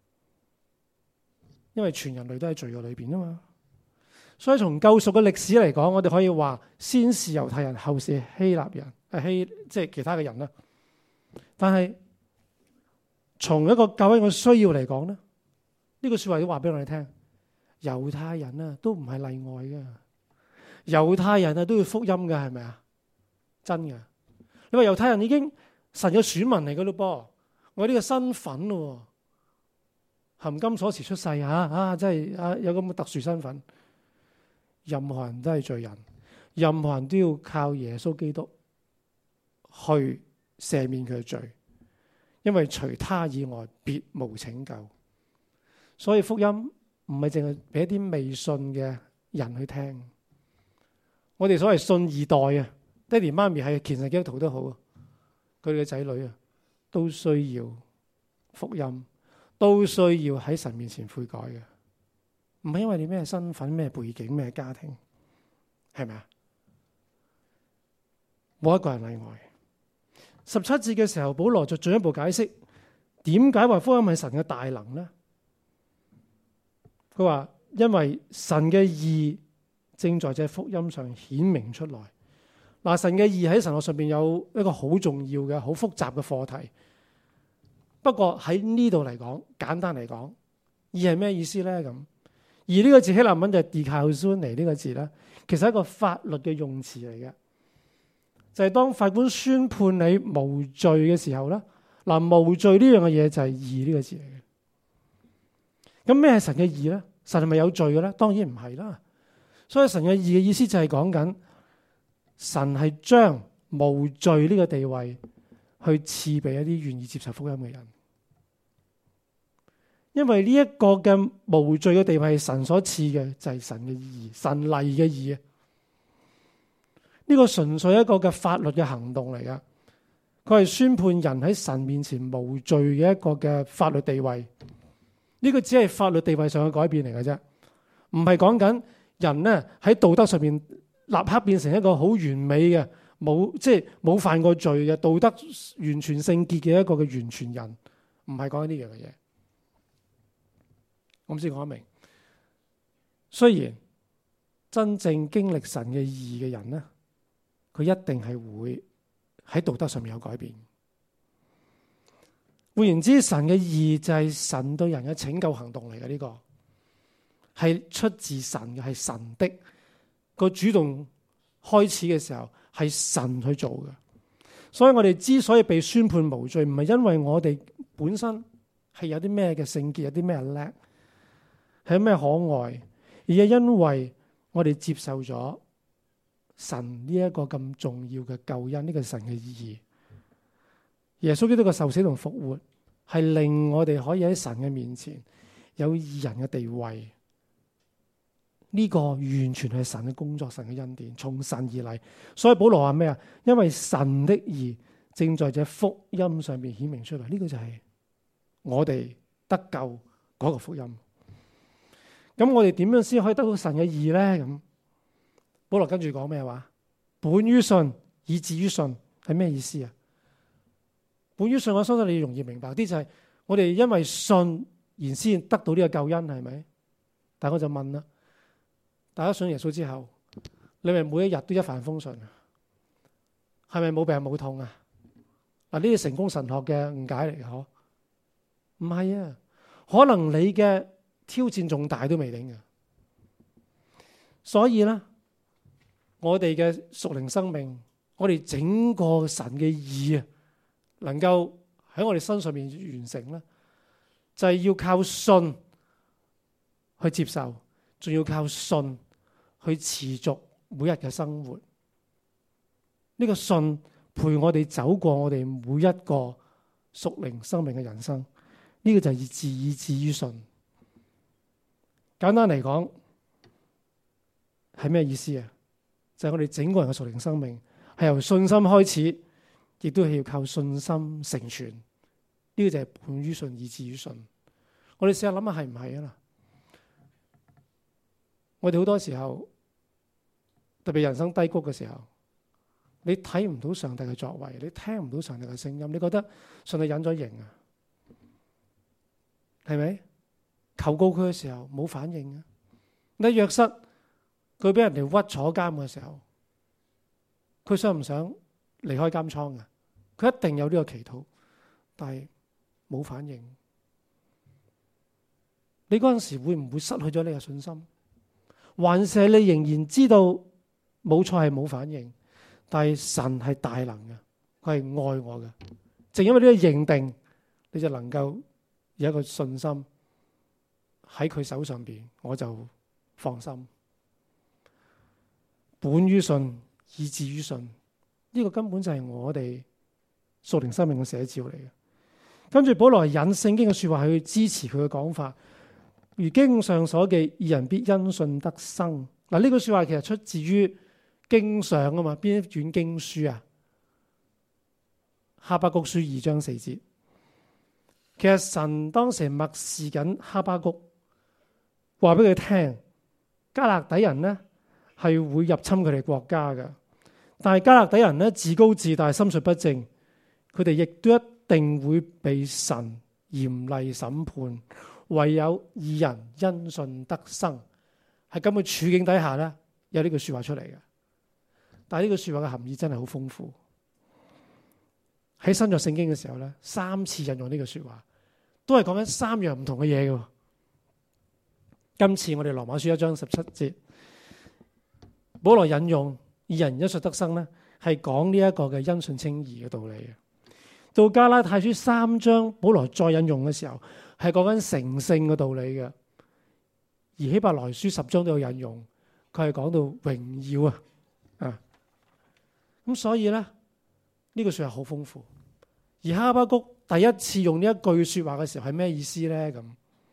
因為全人類都喺罪嘅裏邊啊嘛。所以從救贖嘅歷史嚟講，我哋可以話先是猶太人，後是希臘人，即係其他嘅人啦。但係從一個救恩嘅需要嚟講咧，呢個說話都話俾我哋聽，猶太人啊都唔係例外嘅，猶太人啊都要福音嘅，係咪啊？真嘅。你話猶太人已經神嘅選民嚟嘅咯噃，我呢個身份咯，含金鎖匙出世真係有咁嘅特殊身份。任何人都係罪人，任何人都要靠耶穌基督去赦免佢嘅罪。因為除他以外，別無拯救。所以福音唔係淨係俾一啲未信嘅人去聽。我哋所謂信二代啊，爹哋媽咪係虔誠基督徒都好，佢哋嘅仔女啊，都需要福音，都需要喺神面前悔改嘅。唔係因為你咩身份、咩背景、咩家庭，係咪啊？冇一個人例外。17節嘅時候，保羅就進一步解釋點解話福音係神嘅大能呢？佢話因為神嘅義正在這福音上顯明出來。嗱，神嘅義喺神學上邊有一個好重要嘅、好複雜嘅課題。不過喺呢度嚟講，簡單嚟講，義係咩意思呢？咁而呢個字希臘文就係 dikaiosunē 呢個字咧，其實係一個法律嘅用詞嚟嘅。就係當法官宣判你無罪嘅時候咧，無罪呢樣嘅嘢就係義呢個字嚟嘅。咁咩係神嘅義咧？神係咪有罪嘅咧？當然唔係啦。所以神嘅義嘅意思就係講緊神係將無罪呢個地位去賜俾一啲願意接受福音嘅人。 因為呢一個嘅無罪嘅地位係神所賜嘅，就係神嘅義，神例嘅義啊！呢個純粹一個嘅法律嘅行動嚟噶，佢係宣判人喺神面前無罪嘅一個嘅法律地位。呢個只係法律地位上嘅改變嚟嘅啫，唔係講緊人呢喺道德上面立刻變成一個好完美嘅，冇犯過罪嘅，道德完全聖潔嘅一個嘅完全人，唔係講緊呢樣嘅嘢。我唔知講得明。雖然真正經歷神嘅義嘅人呢，佢一定係會喺道德上面有改變。換言之，神嘅義就係神對人嘅拯救行動嚟嘅，呢個係出自神嘅，係神的個主動開始嘅時候係神去做嘅。所以我哋之所以被宣判無罪，唔係因為我哋本身係有啲咩嘅聖潔，有啲咩叻，係有咩可愛，而係因為我哋接受咗神呢一個咁重要嘅救恩，呢個神嘅義。耶穌基督嘅受死同復活係令我哋可以喺神嘅面前有義人嘅地位。呢個完全係神嘅工作，神嘅恩典，從神而嚟。所以保羅話咩啊？因為神的義正在這福音上面顯明出嚟。呢個就係我哋得救嗰個福音。咁我哋點樣先可以得到神嘅義咧？咁保羅跟住講咩話？本於信，以至於信，係咩意思啊？本於信，我相信你容易明白啲，就係我哋因為信而先得到呢個救恩，係咪？但我就問啦，大家信耶穌之後，你咪每一日都一帆風順啊？係咪冇病冇痛啊？嗱，呢啲成功神學嘅誤解嚟嘅，嗬？唔係啊，可能你嘅挑戰仲大都未定嘅。所以咧，我哋嘅屬靈生命，我哋整個神嘅義啊，能夠喺我哋身上面完成咧，就係要靠信去接受，仲要靠信去持續每日嘅生活。呢個信陪我哋走過我哋每一個屬靈生命嘅人生，呢個就係以至於信。簡單嚟講，係咩意思啊？就係我哋整個人嘅屬靈生命係由信心開始，亦都係要靠信心成全。呢個就係本於信，以至於信。我哋試下諗下係唔係啊？我哋好多時候，特別人生低谷嘅時候，你睇唔到上帝嘅作為，你聽唔到上帝嘅聲音，你覺得上帝隱咗形啊？係咪？求告佢嘅時候冇反應啊！你約瑟佢俾人哋屈坐監嘅時候，佢想唔想離開監倉啊？佢一定有呢個祈禱，但係冇反應。你嗰陣時會唔會失去咗你嘅信心？還是你仍然知道冇錯係冇反應，但係神係大能嘅，佢係愛我嘅。正因為呢個認定，你就能夠有一個信心喺佢手上邊，我就放心。本於信，以至於信，呢個根本就係我哋屬靈生命嘅寫照嚟嘅。跟住保羅引聖經嘅說話去支持佢嘅講法，如經上所記，義人必因信得生。嗱，呢句說話其實出自於經上啊嘛，邊一卷經書啊？哈巴谷書2章4節。其實神當時默示緊哈巴谷，話俾佢聽，迦勒底人呢係會入侵佢哋國家嘅，但係迦勒底人呢自高自大，心術不正，佢哋亦都一定會被神嚴厲審判。唯有義人因信得生，喺咁嘅處境底下呢，有呢句說話出嚟嘅。但係呢句說話嘅含義真係好豐富。喺新約聖經嘅時候呢，3次引用呢句說話，都係講緊3樣唔同嘅嘢嘅。今次我哋羅馬書1章17節，保羅引用義人因信得生呢，係講呢一個嘅因信稱義嘅道理嘅。到加拉太書3章，保羅再引用嘅時候，係講緊成聖嘅道理嘅。而希伯來書10章都有引用，佢係講到榮耀啊。咁所以咧，呢句說話好豐富。而哈巴谷第一次用呢一句說話嘅時候係咩意思咧？咁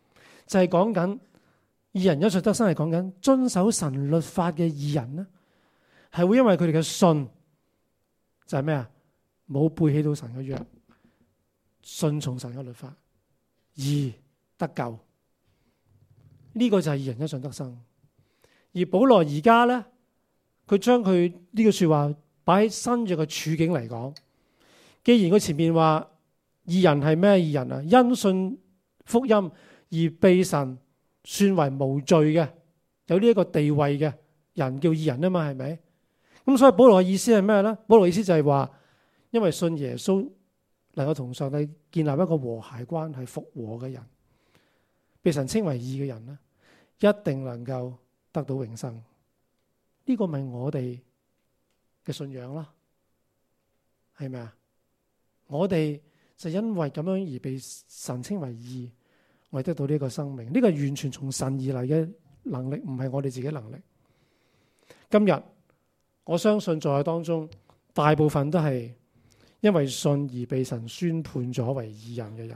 就係講緊義人因信得生，係講緊遵守神律法嘅義人呢，係會因為佢哋嘅信就係咩啊？冇背棄到神嘅約，順從神嘅律法而得救。呢個就係義人因信得生。而保羅而家咧，佢將佢呢句說話擺喺新約嘅處境嚟講。既然佢前面話義人係咩義人啊？因信福音而被神算為無罪嘅，有呢一個地位嘅人叫義人啊嘛，係咪？咁所以保羅嘅意思係咩咧？保羅嘅意思就係話，因為信耶穌能夠同上帝建立一個和諧關係、復和嘅人，被神稱為義嘅人咧，一定能夠得到永生。呢個咪我哋嘅信仰啦，係咪啊？我哋就因為咁樣而被神稱為義，我哋得到呢個生命。呢個完全從神而嚟嘅能力，唔係我哋自己能力。今日我相信在當中大部分都係因為信而被神宣判咗為義人嘅人。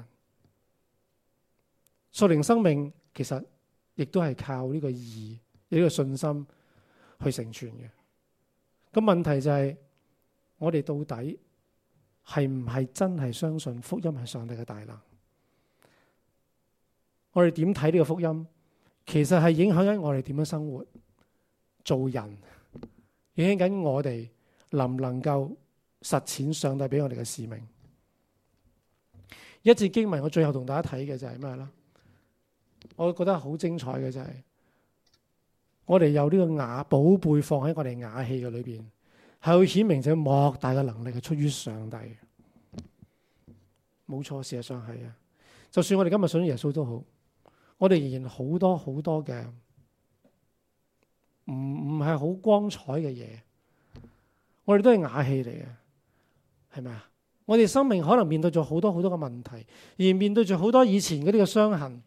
屬靈生命其實亦都係靠呢個義、呢個信心去成全嘅。咁問題就係我哋到底係唔係真係相信福音係上帝嘅大能？我哋點睇呢個福音？其實係影響緊我哋點樣生活、做人，影響緊我哋能唔能夠實踐上帝俾我哋嘅使命。一節經文我最後同大家睇嘅就係咩啦？我覺得好精彩嘅就係我哋有呢個雅寶貝放喺我哋雅器嘅裏邊，係會顯明這莫大嘅能力係出於上帝。冇錯，事實上係啊。就算我哋今日信耶穌都好，我哋仍然好多好多嘅唔係好光彩嘅嘢，我哋都係雅器嚟嘅，係咪啊？我哋生命可能面對咗好多好多嘅問題，而面對住好多以前嗰啲嘅傷痕、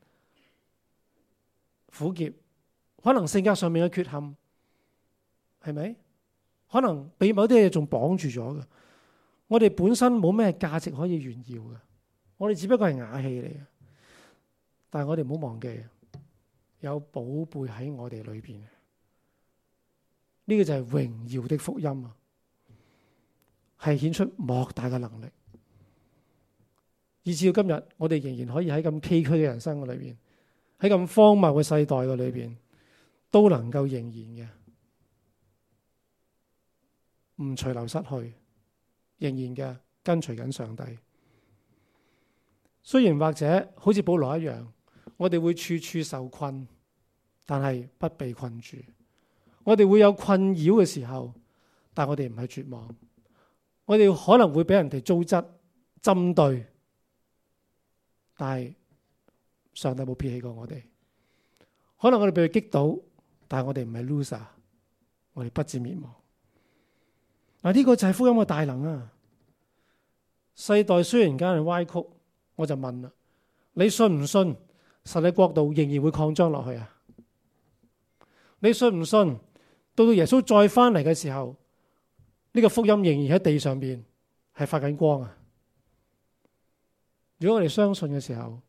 苦澀，可能性格上面嘅缺陷，係咪？可能俾某啲嘢仲綁住咗嘅。我哋本身冇咩價值可以炫耀嘅，我哋只不過係雅器嚟嘅。但係我哋唔好忘記，有寶貝喺我哋裏邊。呢個就係榮耀的福音啊，係顯出莫大嘅能力。以至到今日，我哋仍然可以喺咁崎嶇嘅人生嘅裏邊，喺咁荒謬嘅世代嘅裏邊，都能夠仍然嘅唔隨流失去，仍然嘅跟隨緊上帝。雖然或者好似保羅一樣，我哋會處處受困，但係不被困住。我哋會有困擾嘅時候，但我哋唔係絕望。我哋可能會俾人哋糟質、針對，但係上帝冇撇棄過我哋。可能我哋被佢擊倒，但係我哋唔係 loser， 我哋不至滅亡。嗱，呢個就係福音嘅大能啊！世代雖然間係歪曲，我就問啦：你信唔信神嘅國度仍然會擴張落去啊？你信唔信到耶穌再翻嚟嘅時候，呢個福音仍然喺地上邊係發緊光啊？如果我哋相信嘅時候，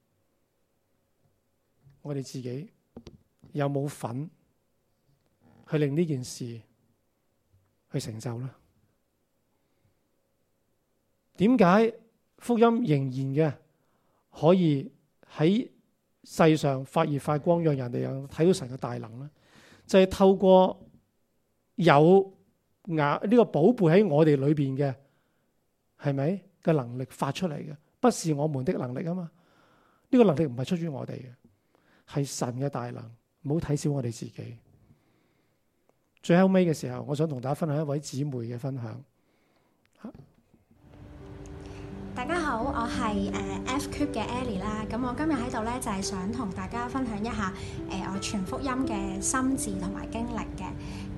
我哋自己有冇份去令呢件事去成就呢？點解福音仍然嘅可以喺世上發熱發光，讓人哋有睇到神嘅大能呢？就係透過有呢個寶貝喺我哋裏邊嘅，係咪嘅能力發出嚟嘅？不是我們的能力啊嘛，呢個能力唔係出於我哋嘅，係神嘅大能。唔好睇小我哋自己。最後尾嘅時候，我想同大家分享一位姊妹嘅分享。 大家好，我係F Cube 嘅 Ellie 啦。咁我今日喺度咧就係想同大家分享一下我傳福音嘅心志同埋經歷嘅。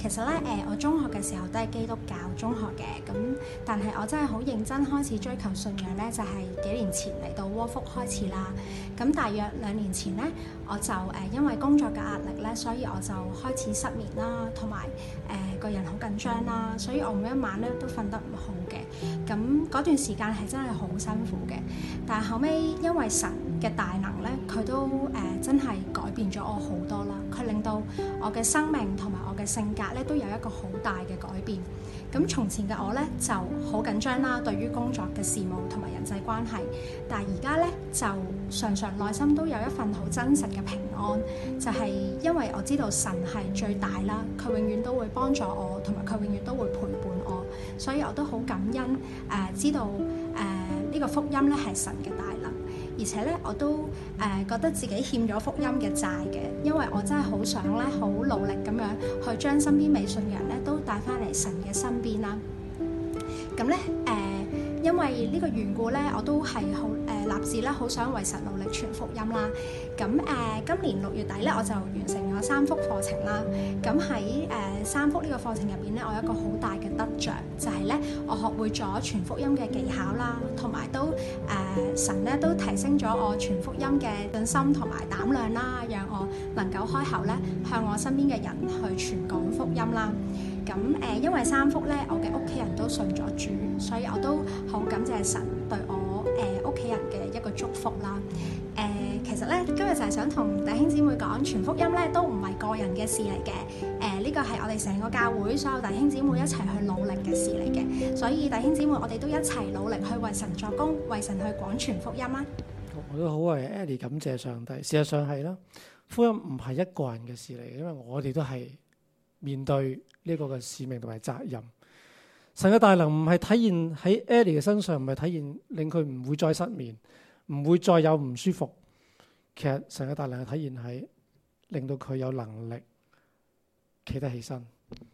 其實咧我中學嘅時候都係基督教中學嘅，咁但係我真係好認真開始追求信仰咧，就係幾年前嚟到窩福開始啦。咁大約2年前咧，我就因為工作嘅壓力咧，所以我就開始失眠啦，同埋個人好緊張啦，所以我每一晚咧都瞓得唔好嘅。咁嗰段時間係真係好辛苦嘅，但係後尾因為神嘅大能咧，佢都真係改變咗我好多啦。佢令到我嘅生命同埋我嘅性格咧都有一個好大嘅改變。咁從前嘅我咧就好緊張啦，對於工作嘅事務同埋人際關係，但係而家咧就常常內心都有一份好真實嘅平安，就係因為我知道神係最大啦，佢永遠都會幫助我，同埋佢永遠都會陪伴我，所以我都好感恩知道呢個福音咧係神嘅大能。而且咧，我都覺得自己欠咗福音嘅債嘅，因為我真係好想咧，好努力咁樣去將身邊未信嘅人咧都帶翻嚟神嘅身邊啦。咁咧因為呢個緣故咧，我都係好立志咧，好想為神努力傳福音啦。咁今年6月底咧，我就完成咗3福課程啦。咁喺3福呢個課程入邊咧，我有一個好大嘅得着，就係咧我學會咗傳福音嘅技巧啦，同埋都神咧都提升咗我傳福音嘅信心同埋膽量啦，讓我能夠開口咧向我身邊嘅人去傳講福音啦。咁因為3福咧，我嘅屋企人都信咗主，所以我都好感謝神對我屋企人嘅一個祝福啦。其實咧今日就係想同弟兄姊妹講，傳福音咧都唔係個人嘅事嚟嘅，呢個係我哋成個教會所有弟兄姊妹一齊去努力嘅事嚟嘅。所以弟兄姊妹，我哋都一齊努力去為神作工，為神去廣傳福音啦。 我都好為 Ellie 感謝上帝。事實上係啦，福音唔係一個人嘅事嚟嘅，因為我哋都係面對呢個嘅使命同埋責任。神嘅大能唔係體現喺 Ellie 嘅身上，唔係體現令佢唔會再失眠，唔會再有唔舒服。其實神嘅大能係體現喺令到佢有能力企得起身，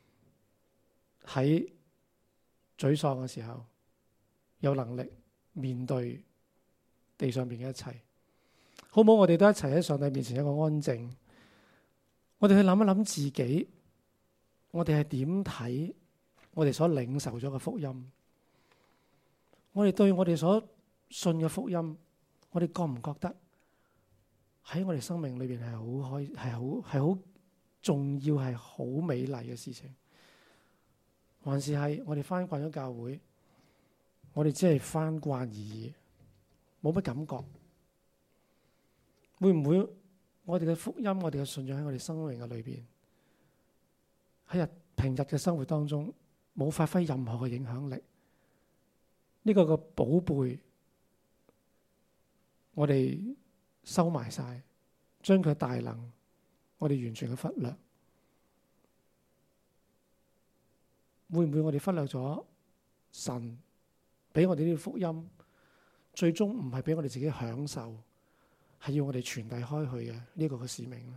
喺沮喪嘅時候有能力面對地上面嘅一切。好唔好？我哋都一齊喺上帝面前一個安靜，我哋去諗一諗自己，我哋係點睇我哋所領受咗嘅福音？我哋對我哋所信嘅福音，我哋覺唔覺得喺我哋生命裏邊係好重要，係好美麗嘅事情？還是係我哋翻慣咗教會，我哋只係翻慣而已，冇乜感覺？會唔會我哋嘅福音，我哋嘅信仰喺我哋生命嘅裏邊，喺平日嘅生活當中冇發揮任何嘅影響力？呢個嘅寶貝，我哋收埋晒，將佢大能，我哋完全嘅忽略。會唔會我哋忽略咗神俾我哋呢啲福音，最終唔係俾我哋自己享受，係要我哋傳遞開去嘅呢個嘅使命咧？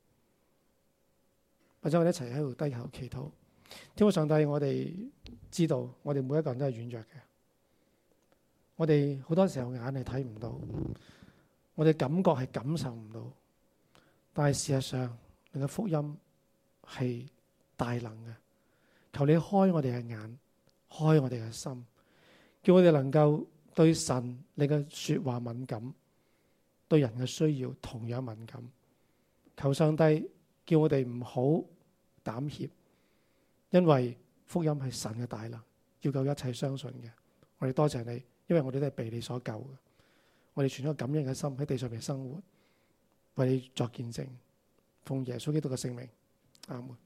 或者我哋一齊喺度低頭祈禱。天父上帝，我哋知道我哋每一個人都係軟弱嘅，我哋好多時候眼係睇唔到，我哋感覺係感受唔到，但係事實上你嘅福音係大能嘅。求你開我哋嘅眼，開我哋嘅心，叫我哋能夠對神你嘅說話敏感，對人嘅需要同樣敏感。求上帝叫我哋唔好膽怯，因為福音係神嘅大能，要救一切相信嘅。我哋多謝你，因為我哋都係被你所救嘅。我哋存咗感恩嘅心喺地上面生活，為你作見證，奉耶穌基督嘅聖名，阿門。